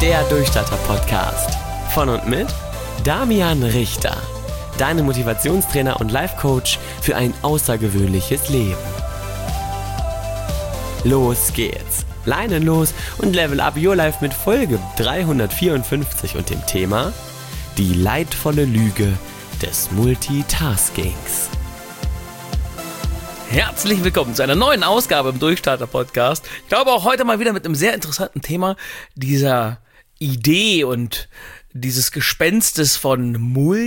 der Durchstarter-Podcast. Von und mit Damian Richter, deine Motivationstrainer und Life-Coach für ein außergewöhnliches Leben. Los geht's! Leinen los und level up your life mit Folge 354 und dem Thema die leidvolle Lüge des Multitaskings. Herzlich willkommen zu einer neuen Ausgabe im Durchstarter-Podcast. Ich glaube auch heute mal wieder mit einem sehr interessanten Thema, dieser Idee und dieses Gespenstes von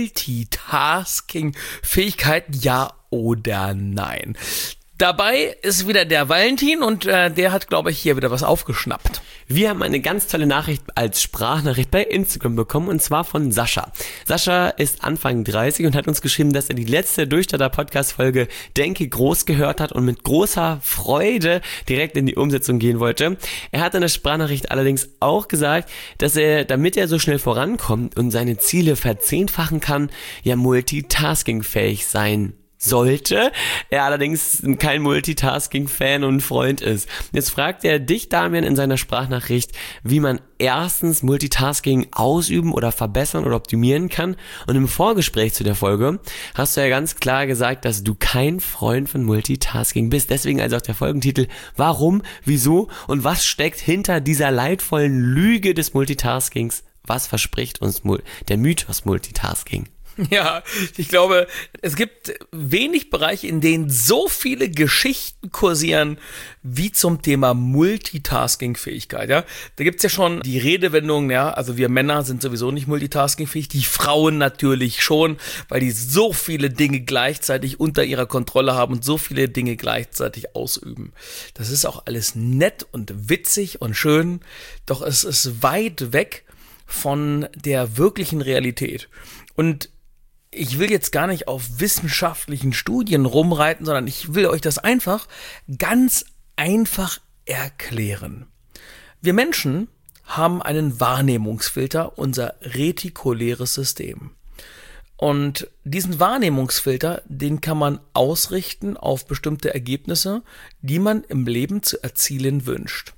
Multitasking-Fähigkeiten, ja oder nein. Dabei ist wieder der Valentin und der hat, glaube ich, hier wieder was aufgeschnappt. Wir haben eine ganz tolle Nachricht als Sprachnachricht bei Instagram bekommen und zwar von Sascha. Sascha ist Anfang 30 und hat uns geschrieben, dass er die letzte Durchstarter-Podcast-Folge Denke groß gehört hat und mit großer Freude direkt in die Umsetzung gehen wollte. Er hat in der Sprachnachricht allerdings auch gesagt, dass er, damit er so schnell vorankommt und seine Ziele verzehnfachen kann, ja multitaskingfähig sein sollte, er allerdings kein Multitasking-Fan und Freund ist. Jetzt fragt er dich, Damian, in seiner Sprachnachricht, wie man erstens Multitasking ausüben oder verbessern oder optimieren kann. Und im Vorgespräch zu der Folge hast du ja ganz klar gesagt, dass du kein Freund von Multitasking bist. Deswegen also auch der Folgentitel: Warum, wieso und was steckt hinter dieser leidvollen Lüge des Multitaskings? Was verspricht uns der Mythos Multitasking? Ja, ich glaube, es gibt wenig Bereiche, in denen so viele Geschichten kursieren wie zum Thema Multitasking-Fähigkeit. Ja, da gibt's ja schon die Redewendung, ja, also wir Männer sind sowieso nicht multitaskingfähig, die Frauen natürlich schon, weil die so viele Dinge gleichzeitig unter ihrer Kontrolle haben und so viele Dinge gleichzeitig ausüben. Das ist auch alles nett und witzig und schön, doch es ist weit weg von der wirklichen Realität. Und ich will jetzt gar nicht auf wissenschaftlichen Studien rumreiten, sondern ich will euch das ganz einfach erklären. Wir Menschen haben einen Wahrnehmungsfilter, unser retikuläres System. Und diesen Wahrnehmungsfilter, den kann man ausrichten auf bestimmte Ergebnisse, die man im Leben zu erzielen wünscht.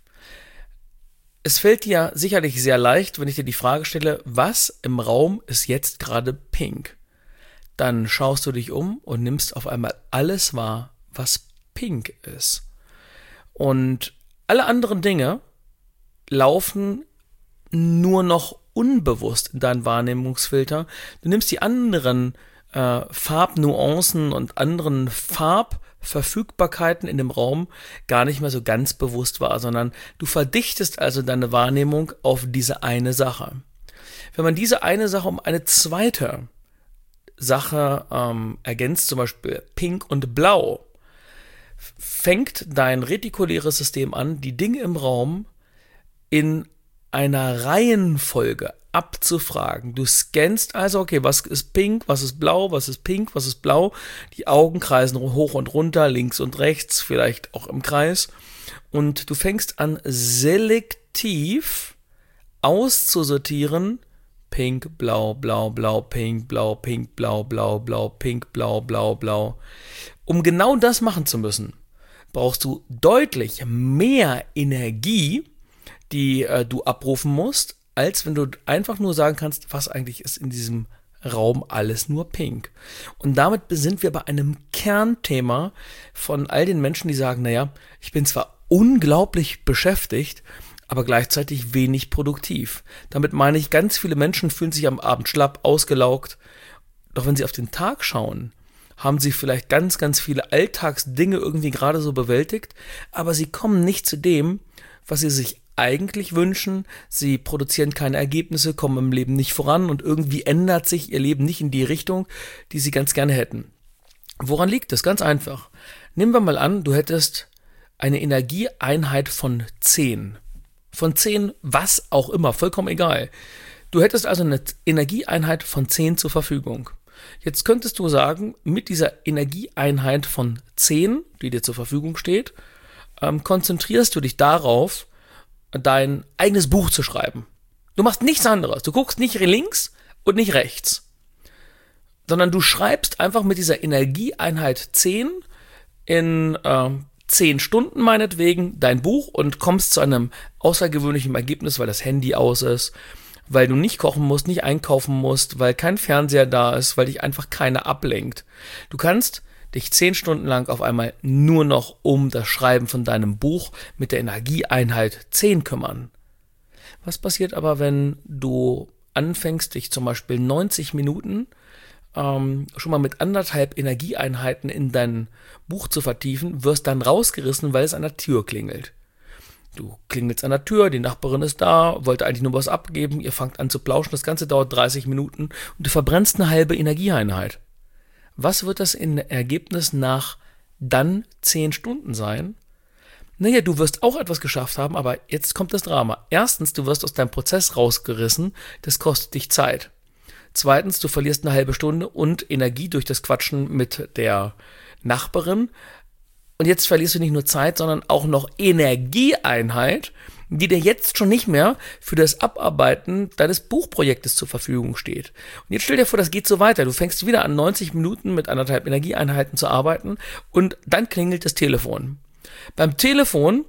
Es fällt dir sicherlich sehr leicht, wenn ich dir die Frage stelle, was im Raum ist jetzt gerade pink? Dann schaust du dich um und nimmst auf einmal alles wahr, was pink ist. Und alle anderen Dinge laufen nur noch unbewusst in deinen Wahrnehmungsfilter. Du nimmst die anderen Farbnuancen und anderen Farbverfügbarkeiten in dem Raum gar nicht mehr so ganz bewusst wahr, sondern du verdichtest also deine Wahrnehmung auf diese eine Sache. Wenn man diese eine Sache um eine zweite Sache ergänzt, zum Beispiel Pink und Blau, fängt dein retikuläres System an, die Dinge im Raum in einer Reihenfolge abzufragen. Du scannst also, okay, was ist pink, was ist blau, was ist pink, was ist blau. Die Augen kreisen hoch und runter, links und rechts, vielleicht auch im Kreis. Und du fängst an, selektiv auszusortieren: Pink, blau, blau, blau, pink, blau, pink, blau, blau, blau, pink, blau, blau, blau. Um genau das machen zu müssen, brauchst du deutlich mehr Energie, die du abrufen musst, als wenn du einfach nur sagen kannst, was eigentlich ist in diesem Raum alles nur pink. Und damit sind wir bei einem Kernthema von all den Menschen, die sagen, naja, ich bin zwar unglaublich beschäftigt, aber gleichzeitig wenig produktiv. Damit meine ich, ganz viele Menschen fühlen sich am Abend schlapp, ausgelaugt. Doch wenn sie auf den Tag schauen, haben sie vielleicht ganz, ganz viele Alltagsdinge irgendwie gerade so bewältigt, aber sie kommen nicht zu dem, was sie sich eigentlich wünschen. Sie produzieren keine Ergebnisse, kommen im Leben nicht voran und irgendwie ändert sich ihr Leben nicht in die Richtung, die sie ganz gerne hätten. Woran liegt das? Ganz einfach. Nehmen wir mal an, du hättest eine Energieeinheit von 10. Von 10, was auch immer, vollkommen egal. Du hättest also eine Energieeinheit von 10 zur Verfügung. Jetzt könntest du sagen, mit dieser Energieeinheit von 10, die dir zur Verfügung steht, konzentrierst du dich darauf, dein eigenes Buch zu schreiben. Du machst nichts anderes. Du guckst nicht links und nicht rechts, sondern du schreibst einfach mit dieser Energieeinheit 10 in 10 Stunden meinetwegen dein Buch und kommst zu einem außergewöhnlichen Ergebnis, weil das Handy aus ist, weil du nicht kochen musst, nicht einkaufen musst, weil kein Fernseher da ist, weil dich einfach keiner ablenkt. Du kannst dich 10 Stunden lang auf einmal nur noch um das Schreiben von deinem Buch mit der Energieeinheit 10 kümmern. Was passiert aber, wenn du anfängst, dich zum Beispiel 90 Minuten schon mal mit 1,5 Energieeinheiten in dein Buch zu vertiefen, wirst dann rausgerissen, weil es an der Tür klingelt. Du klingelst an der Tür, die Nachbarin ist da, wollte eigentlich nur was abgeben, ihr fangt an zu plauschen, das Ganze dauert 30 Minuten und du verbrennst eine halbe Energieeinheit. Was wird das in Ergebnis nach dann 10 Stunden sein? Naja, du wirst auch etwas geschafft haben, aber jetzt kommt das Drama. Erstens, du wirst aus deinem Prozess rausgerissen, das kostet dich Zeit. Zweitens, du verlierst eine halbe Stunde und Energie durch das Quatschen mit der Nachbarin. Und jetzt verlierst du nicht nur Zeit, sondern auch noch Energieeinheit, die dir jetzt schon nicht mehr für das Abarbeiten deines Buchprojektes zur Verfügung steht. Und jetzt stell dir vor, das geht so weiter. Du fängst wieder an 90 Minuten mit 1,5 Energieeinheiten zu arbeiten und dann klingelt das Telefon. Beim Telefon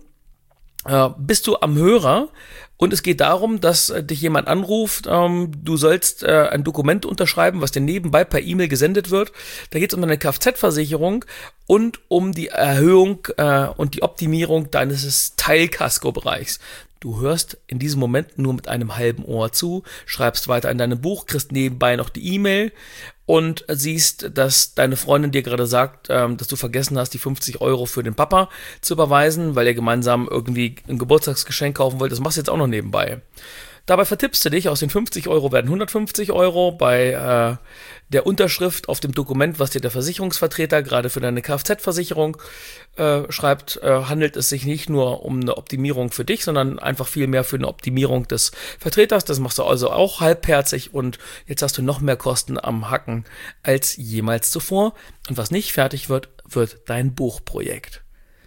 bist du am Hörer und es geht darum, dass dich jemand anruft, du sollst ein Dokument unterschreiben, was dir nebenbei per E-Mail gesendet wird. Da geht es um deine Kfz-Versicherung und um die Erhöhung und die Optimierung deines Teilkaskobereichs. Du hörst in diesem Moment nur mit einem halben Ohr zu, schreibst weiter in deinem Buch, kriegst nebenbei noch die E-Mail und siehst, dass deine Freundin dir gerade sagt, dass du vergessen hast, die 50 Euro für den Papa zu überweisen, weil ihr gemeinsam irgendwie ein Geburtstagsgeschenk kaufen wollt. Das machst du jetzt auch noch nebenbei. Dabei vertippst du dich, aus den 50 Euro werden 150 Euro. Bei der Unterschrift auf dem Dokument, was dir der Versicherungsvertreter gerade für deine Kfz-Versicherung schreibt, handelt es sich nicht nur um eine Optimierung für dich, sondern einfach viel mehr für eine Optimierung des Vertreters. Das machst du also auch halbherzig und jetzt hast du noch mehr Kosten am Hacken als jemals zuvor. Und was nicht fertig wird, wird dein Buchprojekt.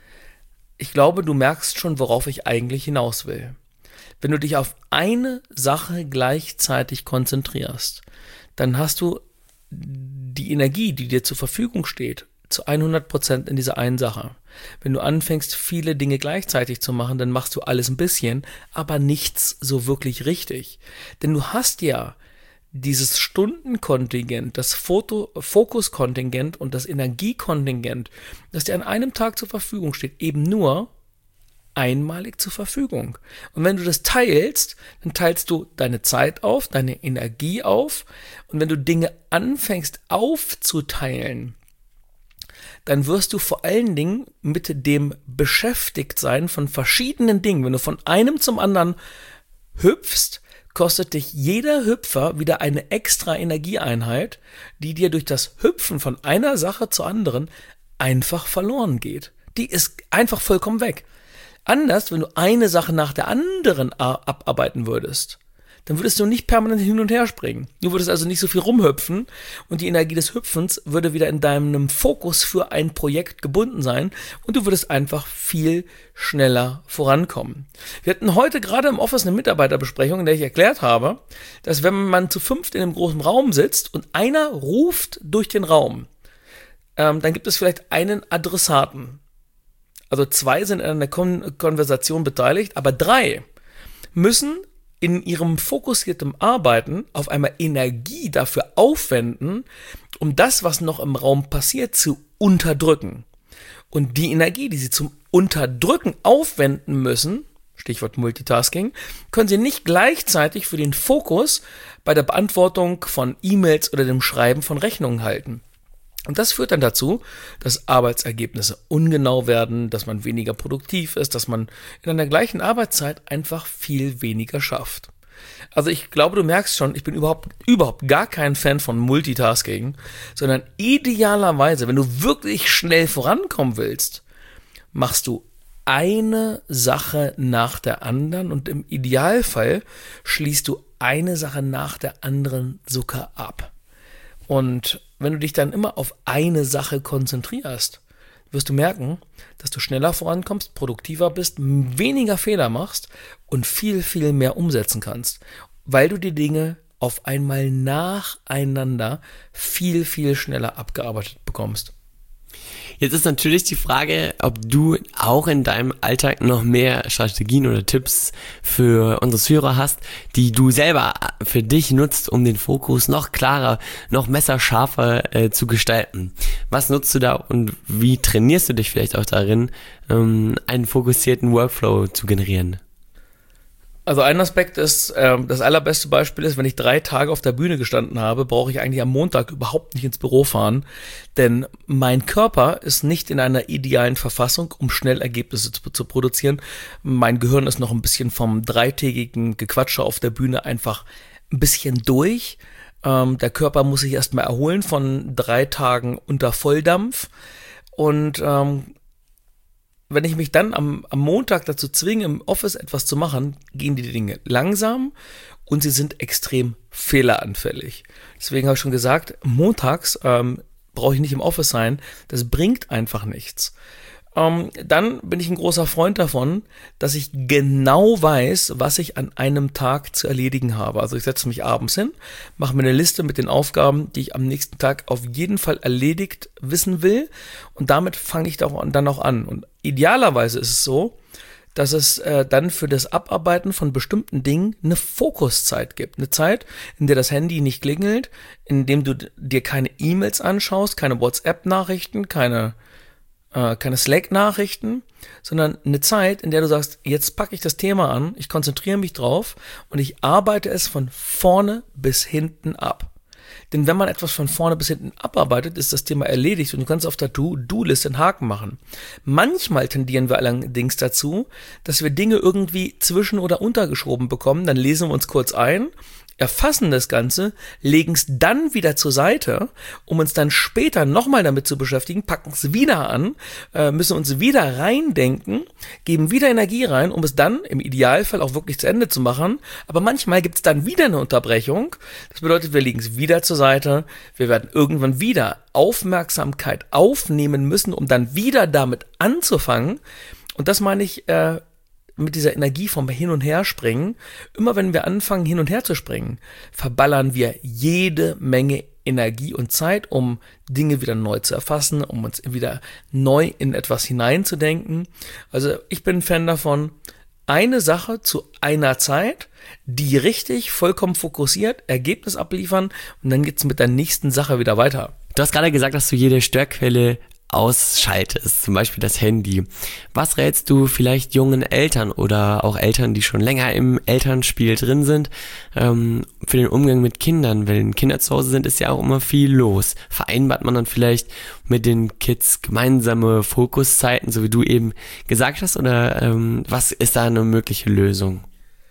Ich glaube, du merkst schon, worauf ich eigentlich hinaus will. Wenn du dich auf eine Sache gleichzeitig konzentrierst, dann hast du die Energie, die dir zur Verfügung steht, zu 100% in dieser einen Sache. Wenn du anfängst, viele Dinge gleichzeitig zu machen, dann machst du alles ein bisschen, aber nichts so wirklich richtig. Denn du hast ja dieses Stundenkontingent, das Fokuskontingent und das Energiekontingent, das dir an einem Tag zur Verfügung steht, eben nur einmalig zur Verfügung. Und wenn du das teilst, dann teilst du deine Zeit auf, deine Energie auf. Und wenn du Dinge anfängst aufzuteilen, dann wirst du vor allen Dingen mit dem Beschäftigtsein von verschiedenen Dingen. Wenn du von einem zum anderen hüpfst, kostet dich jeder Hüpfer wieder eine extra Energieeinheit, die dir durch das Hüpfen von einer Sache zur anderen einfach verloren geht. Die ist einfach vollkommen weg. Anders, wenn du eine Sache nach der anderen abarbeiten würdest, dann würdest du nicht permanent hin und her springen. Du würdest also nicht so viel rumhüpfen und die Energie des Hüpfens würde wieder in deinem Fokus für ein Projekt gebunden sein und du würdest einfach viel schneller vorankommen. Wir hatten heute gerade im Office eine Mitarbeiterbesprechung, in der ich erklärt habe, dass wenn man zu 5 in einem großen Raum sitzt und einer ruft durch den Raum, dann gibt es vielleicht einen Adressaten. Also 2 sind an der Konversation beteiligt, aber 3 müssen in ihrem fokussierten Arbeiten auf einmal Energie dafür aufwenden, um das, was noch im Raum passiert, zu unterdrücken. Und die Energie, die sie zum Unterdrücken aufwenden müssen, Stichwort Multitasking, können sie nicht gleichzeitig für den Fokus bei der Beantwortung von E-Mails oder dem Schreiben von Rechnungen halten. Und das führt dann dazu, dass Arbeitsergebnisse ungenau werden, dass man weniger produktiv ist, dass man in einer gleichen Arbeitszeit einfach viel weniger schafft. Also ich glaube, du merkst schon, ich bin überhaupt gar kein Fan von Multitasking, sondern idealerweise, wenn du wirklich schnell vorankommen willst, machst du eine Sache nach der anderen und im Idealfall schließt du eine Sache nach der anderen sogar ab. Und wenn du dich dann immer auf eine Sache konzentrierst, wirst du merken, dass du schneller vorankommst, produktiver bist, weniger Fehler machst und viel, viel mehr umsetzen kannst, weil du die Dinge auf einmal nacheinander viel, viel schneller abgearbeitet bekommst. Jetzt ist natürlich die Frage, ob du auch in deinem Alltag noch mehr Strategien oder Tipps für unsere Zuhörer hast, die du selber für dich nutzt, um den Fokus noch klarer, noch messerscharfer zu gestalten. Was nutzt du da und wie trainierst du dich vielleicht auch darin, einen fokussierten Workflow zu generieren? Also ein Aspekt ist, das allerbeste Beispiel ist, wenn ich 3 Tage auf der Bühne gestanden habe, brauche ich eigentlich am Montag überhaupt nicht ins Büro fahren, denn mein Körper ist nicht in einer idealen Verfassung, um schnell Ergebnisse zu produzieren. Mein Gehirn ist noch ein bisschen vom 3-tägigen Gequatsche auf der Bühne einfach ein bisschen durch. Der Körper muss sich erstmal erholen von 3 Tagen unter Volldampf und wenn ich mich dann am Montag dazu zwinge, im Office etwas zu machen, gehen die Dinge langsam und sie sind extrem fehleranfällig. Deswegen habe ich schon gesagt, montags brauche ich nicht im Office sein. Das bringt einfach nichts. Dann bin ich ein großer Freund davon, dass ich genau weiß, was ich an einem Tag zu erledigen habe. Also ich setze mich abends hin, mache mir eine Liste mit den Aufgaben, die ich am nächsten Tag auf jeden Fall erledigt wissen will. Und damit fange ich dann auch an. Und idealerweise ist es so, dass es dann für das Abarbeiten von bestimmten Dingen eine Fokuszeit gibt. Eine Zeit, in der das Handy nicht klingelt, in dem du dir keine E-Mails anschaust, keine WhatsApp-Nachrichten, keine Slack-Nachrichten, sondern eine Zeit, in der du sagst, jetzt packe ich das Thema an, ich konzentriere mich drauf und ich arbeite es von vorne bis hinten ab. Denn wenn man etwas von vorne bis hinten abarbeitet, ist das Thema erledigt und du kannst auf der To-Do-Liste einen Haken machen. Manchmal tendieren wir allerdings dazu, dass wir Dinge irgendwie zwischen- oder untergeschoben bekommen, dann lesen wir uns kurz ein, erfassen das Ganze, legen es dann wieder zur Seite, um uns dann später nochmal damit zu beschäftigen, packen es wieder an, müssen uns wieder reindenken, geben wieder Energie rein, um es dann im Idealfall auch wirklich zu Ende zu machen. Aber manchmal gibt es dann wieder eine Unterbrechung. Das bedeutet, wir legen es wieder zur Seite. Wir werden irgendwann wieder Aufmerksamkeit aufnehmen müssen, um dann wieder damit anzufangen. Und das meine ich mit dieser Energie vom Hin- und Herspringen. Immer wenn wir anfangen, hin und her zu springen, verballern wir jede Menge Energie und Zeit, um Dinge wieder neu zu erfassen, um uns wieder neu in etwas hineinzudenken. Also ich bin ein Fan davon, eine Sache zu einer Zeit, die richtig, vollkommen fokussiert, Ergebnis abliefern und dann geht's mit der nächsten Sache wieder weiter. Du hast gerade gesagt, dass du jede Störquelle ausschaltest, zum Beispiel das Handy. Was rätst du vielleicht jungen Eltern oder auch Eltern, die schon länger im Elternspiel drin sind, für den Umgang mit Kindern? Wenn Kinder zu Hause sind, ist ja auch immer viel los. Vereinbart man dann vielleicht mit den Kids gemeinsame Fokuszeiten, so wie du eben gesagt hast, oder was ist da eine mögliche Lösung?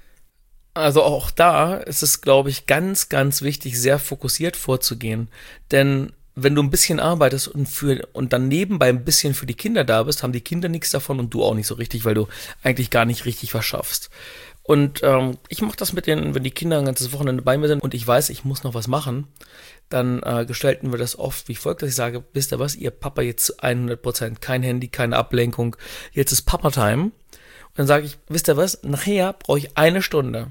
Also auch da ist es, glaube ich, ganz, ganz wichtig, sehr fokussiert vorzugehen, denn wenn du ein bisschen arbeitest und dann nebenbei ein bisschen für die Kinder da bist, haben die Kinder nichts davon und du auch nicht so richtig, weil du eigentlich gar nicht richtig was schaffst. Und ich mache das wenn die Kinder ein ganzes Wochenende bei mir sind und ich weiß, ich muss noch was machen, dann gestalten wir das oft wie folgt, dass ich sage, wisst ihr was, ihr Papa jetzt zu 100%, kein Handy, keine Ablenkung, jetzt ist Papa-Time. Und dann sage ich, wisst ihr was, nachher brauche ich 1 Stunde.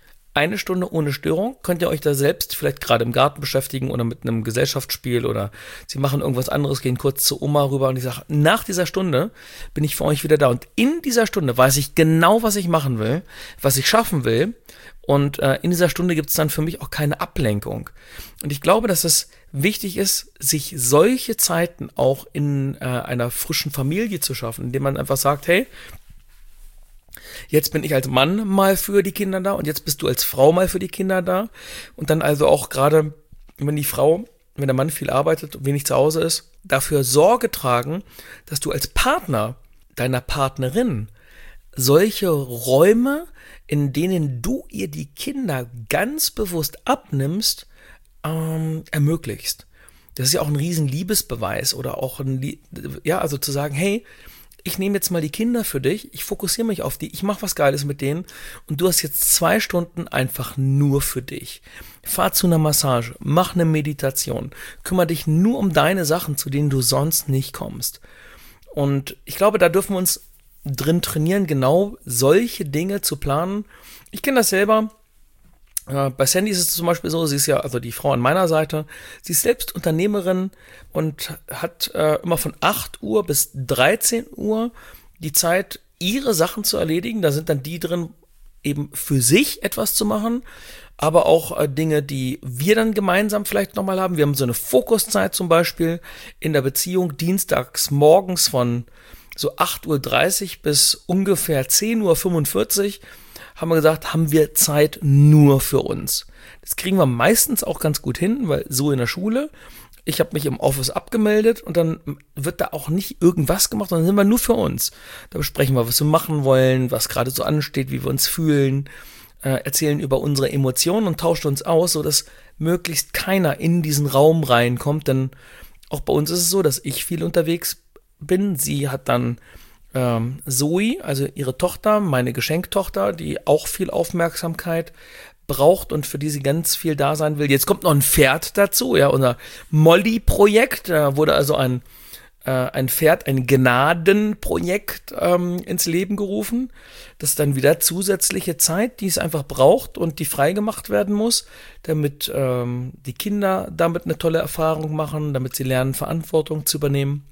1 Stunde ohne Störung, könnt ihr euch da selbst vielleicht gerade im Garten beschäftigen oder mit einem Gesellschaftsspiel oder sie machen irgendwas anderes, gehen kurz zu Oma rüber und ich sage, nach dieser Stunde bin ich für euch wieder da und in dieser Stunde weiß ich genau, was ich machen will, was ich schaffen will und in dieser Stunde gibt es dann für mich auch keine Ablenkung. Und ich glaube, dass es wichtig ist, sich solche Zeiten auch in einer frischen Familie zu schaffen, indem man einfach sagt, hey, jetzt bin ich als Mann mal für die Kinder da und jetzt bist du als Frau mal für die Kinder da. Und dann also auch gerade, wenn der Mann viel arbeitet und wenig zu Hause ist, dafür Sorge tragen, dass du als Partner deiner Partnerin solche Räume, in denen du ihr die Kinder ganz bewusst abnimmst, ermöglichst. Das ist ja auch ein riesen Liebesbeweis oder auch also zu sagen, hey, ich nehme jetzt mal die Kinder für dich, ich fokussiere mich auf die, ich mache was Geiles mit denen und du hast jetzt 2 Stunden einfach nur für dich. Fahr zu einer Massage, mach eine Meditation, kümmere dich nur um deine Sachen, zu denen du sonst nicht kommst. Und ich glaube, da dürfen wir uns drin trainieren, genau solche Dinge zu planen. Ich kenne das selber, Bei Sandy ist es zum Beispiel so, sie ist ja, also die Frau an meiner Seite, sie ist selbst Unternehmerin und hat immer von 8 Uhr bis 13 Uhr die Zeit, ihre Sachen zu erledigen. Da sind dann die drin, eben für sich etwas zu machen, aber auch Dinge, die wir dann gemeinsam vielleicht nochmal haben. Wir haben so eine Fokuszeit zum Beispiel in der Beziehung, dienstags morgens von so 8:30 Uhr bis ungefähr 10:45 Uhr, haben wir gesagt, haben wir Zeit nur für uns. Das kriegen wir meistens auch ganz gut hin, weil so in der Schule, ich habe mich im Office abgemeldet und dann wird da auch nicht irgendwas gemacht, sondern sind wir nur für uns. Da besprechen wir, was wir machen wollen, was gerade so ansteht, wie wir uns fühlen, erzählen über unsere Emotionen und tauschen uns aus, sodass möglichst keiner in diesen Raum reinkommt, denn auch bei uns ist es so, dass ich viel unterwegs bin. Sie hat dann Zoe, also ihre Tochter, meine Geschenktochter, die auch viel Aufmerksamkeit braucht und für die sie ganz viel da sein will. Jetzt kommt noch ein Pferd dazu, ja, unser Molly-Projekt. Da wurde also ein Pferd, ein Gnadenprojekt ins Leben gerufen. Das ist dann wieder zusätzliche Zeit, die es einfach braucht und die freigemacht werden muss, damit die Kinder damit eine tolle Erfahrung machen, damit sie lernen, Verantwortung zu übernehmen.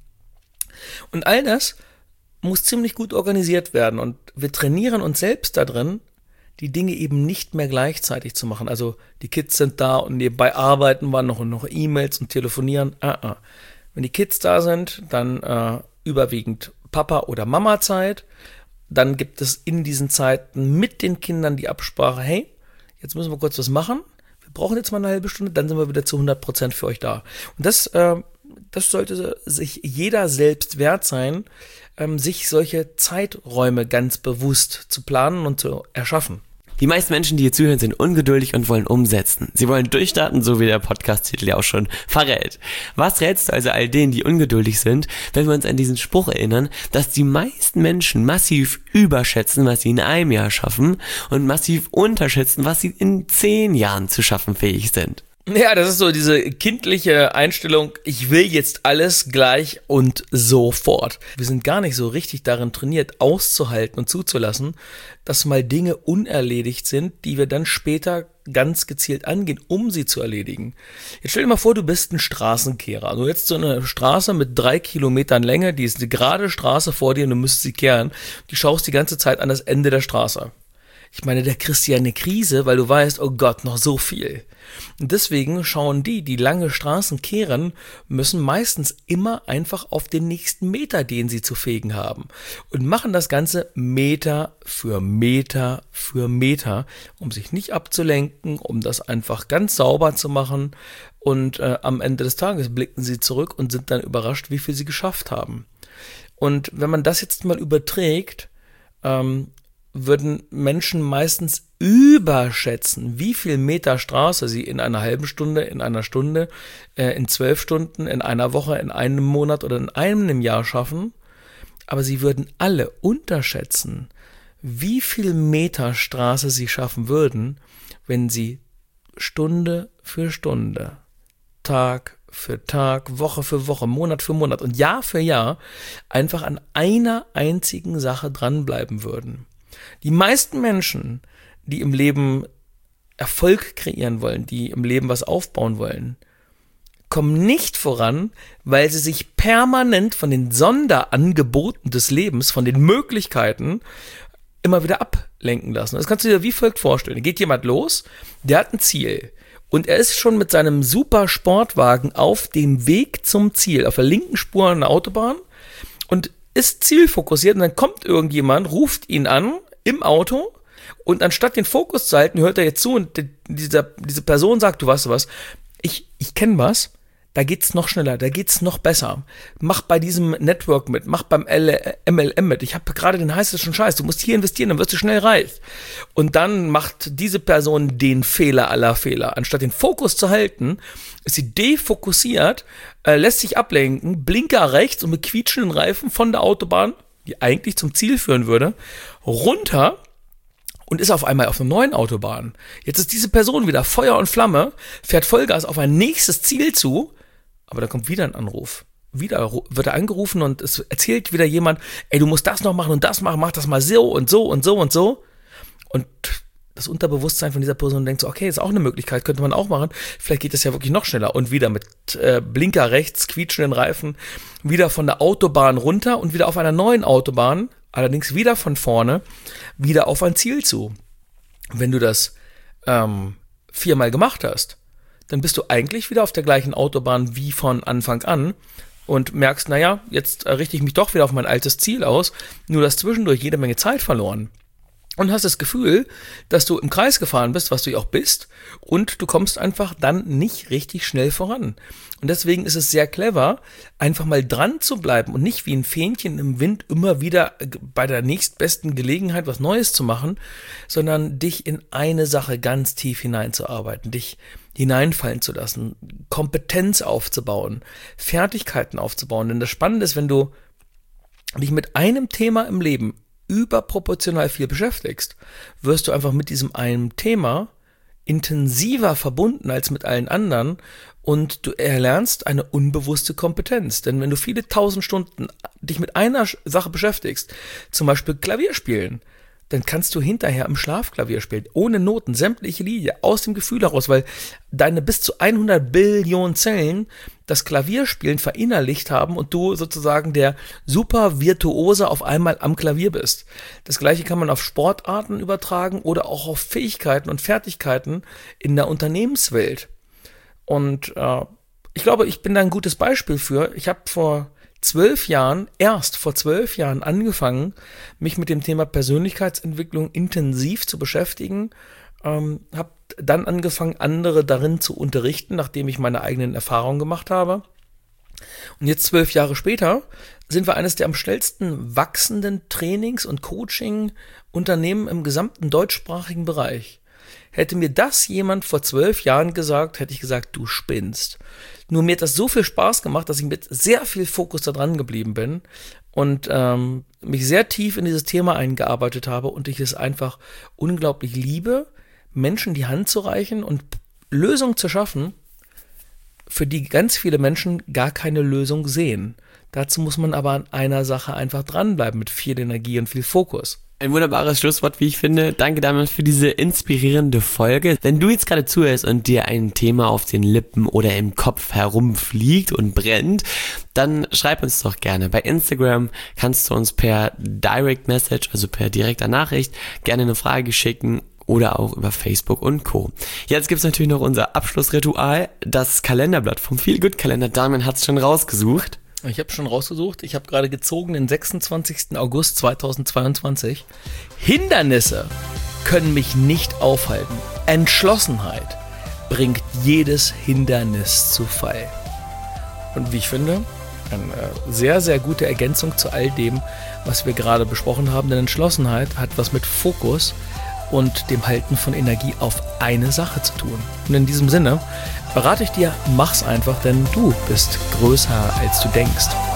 Und all das muss ziemlich gut organisiert werden und wir trainieren uns selbst da drin, die Dinge eben nicht mehr gleichzeitig zu machen. Also die Kids sind da und nebenbei arbeiten wir noch E-Mails und telefonieren. Wenn die Kids da sind, dann überwiegend Papa- oder Mama-Zeit. Dann gibt es in diesen Zeiten mit den Kindern die Absprache, hey, jetzt müssen wir kurz was machen. Wir brauchen jetzt mal eine halbe Stunde, dann sind wir wieder zu 100% für euch da. Und das sollte sich jeder selbst wert sein, sich solche Zeiträume ganz bewusst zu planen und zu erschaffen. Die meisten Menschen, die hier zuhören, sind ungeduldig und wollen umsetzen. Sie wollen durchstarten, so wie der Podcast-Titel ja auch schon verrät. Was rätst du also all denen, die ungeduldig sind, wenn wir uns an diesen Spruch erinnern, dass die meisten Menschen massiv überschätzen, was sie in einem Jahr schaffen und massiv unterschätzen, was sie in 10 Jahren zu schaffen fähig sind? Ja, das ist so diese kindliche Einstellung, ich will jetzt alles gleich und sofort. Wir sind gar nicht so richtig darin trainiert, auszuhalten und zuzulassen, dass mal Dinge unerledigt sind, die wir dann später ganz gezielt angehen, um sie zu erledigen. Jetzt stell dir mal vor, du bist ein Straßenkehrer. Also jetzt so eine Straße mit 3 Kilometern Länge, die ist eine gerade Straße vor dir und du müsstest sie kehren. Du schaust die ganze Zeit an das Ende der Straße. Ich meine, da kriegst du ja eine Krise, weil du weißt, oh Gott, noch so viel. Und deswegen schauen die lange Straßen kehren, müssen meistens immer einfach auf den nächsten Meter, den sie zu fegen haben. Und machen das Ganze Meter für Meter für Meter, um sich nicht abzulenken, um das einfach ganz sauber zu machen. Und am Ende des Tages blicken sie zurück und sind dann überrascht, wie viel sie geschafft haben. Und wenn man das jetzt mal überträgt, würden Menschen meistens überschätzen, wie viel Meter Straße sie in einer halben Stunde, in einer Stunde, in 12 Stunden, in einer Woche, in einem Monat oder in einem Jahr schaffen. Aber sie würden alle unterschätzen, wie viel Meter Straße sie schaffen würden, wenn sie Stunde für Stunde, Tag für Tag, Woche für Woche, Monat für Monat und Jahr für Jahr einfach an einer einzigen Sache dranbleiben würden. Die meisten Menschen, die im Leben Erfolg kreieren wollen, die im Leben was aufbauen wollen, kommen nicht voran, weil sie sich permanent von den Sonderangeboten des Lebens, von den Möglichkeiten immer wieder ablenken lassen. Das kannst du dir wie folgt vorstellen. Da geht jemand los, der hat ein Ziel und er ist schon mit seinem super Sportwagen auf dem Weg zum Ziel, auf der linken Spur an der Autobahn und ist zielfokussiert und dann kommt irgendjemand, ruft ihn an im Auto und anstatt den Fokus zu halten, hört er jetzt zu und diese Person sagt, du weißt was, ich kenne was, da geht's noch schneller, da geht's noch besser. Mach bei diesem Network mit, mach beim MLM mit. Ich habe gerade den heißesten Scheiß, du musst hier investieren, dann wirst du schnell reich. Und dann macht diese Person den Fehler aller Fehler. Anstatt den Fokus zu halten, ist sie defokussiert, lässt sich ablenken, Blinker rechts und mit quietschenden Reifen von der Autobahn, die eigentlich zum Ziel führen würde, runter und ist auf einmal auf einer neuen Autobahn. Jetzt ist diese Person wieder Feuer und Flamme, fährt Vollgas auf ein nächstes Ziel zu, aber da kommt wieder ein Anruf. Wieder wird er angerufen und es erzählt wieder jemand, ey, du musst das noch machen und das machen, mach das mal so und so und so und so. Und das Unterbewusstsein von dieser Person denkt so, okay, ist auch eine Möglichkeit, könnte man auch machen. Vielleicht geht das ja wirklich noch schneller. Und wieder mit Blinker rechts, quietschenden Reifen, wieder von der Autobahn runter und wieder auf einer neuen Autobahn, allerdings wieder von vorne, wieder auf ein Ziel zu. Wenn du das 4-mal gemacht hast, dann bist du eigentlich wieder auf der gleichen Autobahn wie von Anfang an und merkst, naja, jetzt richte ich mich doch wieder auf mein altes Ziel aus, nur dass zwischendurch jede Menge Zeit verloren. Und hast das Gefühl, dass du im Kreis gefahren bist, was du ja auch bist, und du kommst einfach dann nicht richtig schnell voran. Und deswegen ist es sehr clever, einfach mal dran zu bleiben und nicht wie ein Fähnchen im Wind immer wieder bei der nächstbesten Gelegenheit was Neues zu machen, sondern dich in eine Sache ganz tief hineinzuarbeiten, dich hineinfallen zu lassen, Kompetenz aufzubauen, Fertigkeiten aufzubauen. Denn das Spannende ist, wenn du dich mit einem Thema im Leben überproportional viel beschäftigst, wirst du einfach mit diesem einen Thema intensiver verbunden als mit allen anderen und du erlernst eine unbewusste Kompetenz. Denn wenn du viele 1000 Stunden dich mit einer Sache beschäftigst, zum Beispiel Klavier spielen, dann kannst du hinterher im Schlaf Klavier spielen, ohne Noten, sämtliche Linie, aus dem Gefühl heraus, weil deine bis zu 100 Billionen Zellen das Klavierspielen verinnerlicht haben und du sozusagen der super Virtuose auf einmal am Klavier bist. Das Gleiche kann man auf Sportarten übertragen oder auch auf Fähigkeiten und Fertigkeiten in der Unternehmenswelt. Und ich glaube, ich bin da ein gutes Beispiel für. Ich habe erst vor 12 Jahren angefangen, mich mit dem Thema Persönlichkeitsentwicklung intensiv zu beschäftigen, habe dann angefangen, andere darin zu unterrichten, nachdem ich meine eigenen Erfahrungen gemacht habe. Und jetzt 12 Jahre später sind wir eines der am schnellsten wachsenden Trainings- und Coaching-Unternehmen im gesamten deutschsprachigen Bereich. Hätte mir das jemand vor 12 Jahren gesagt, hätte ich gesagt, du spinnst. Nur mir hat das so viel Spaß gemacht, dass ich mit sehr viel Fokus da dran geblieben bin und mich sehr tief in dieses Thema eingearbeitet habe und ich es einfach unglaublich liebe, Menschen die Hand zu reichen und Lösungen zu schaffen, für die ganz viele Menschen gar keine Lösung sehen. Dazu muss man aber an einer Sache einfach dranbleiben mit viel Energie und viel Fokus. Ein wunderbares Schlusswort, wie ich finde. Danke damals für diese inspirierende Folge. Wenn du jetzt gerade zuhörst und dir ein Thema auf den Lippen oder im Kopf herumfliegt und brennt, dann schreib uns doch gerne. Bei Instagram kannst du uns per Direct Message, also per direkter Nachricht, gerne eine Frage schicken oder auch über Facebook und Co. Jetzt gibt's natürlich noch unser Abschlussritual, das Kalenderblatt vom Feel Good Kalender. Damian hat's schon rausgesucht. Ich habe schon rausgesucht. Ich habe gerade gezogen den 26. August 2022. Hindernisse können mich nicht aufhalten. Entschlossenheit bringt jedes Hindernis zu Fall. Und wie ich finde, eine sehr, sehr gute Ergänzung zu all dem, was wir gerade besprochen haben. Denn Entschlossenheit hat was mit Fokus und dem Halten von Energie auf eine Sache zu tun. Und in diesem Sinne berate ich dir, mach's einfach, denn du bist größer als du denkst.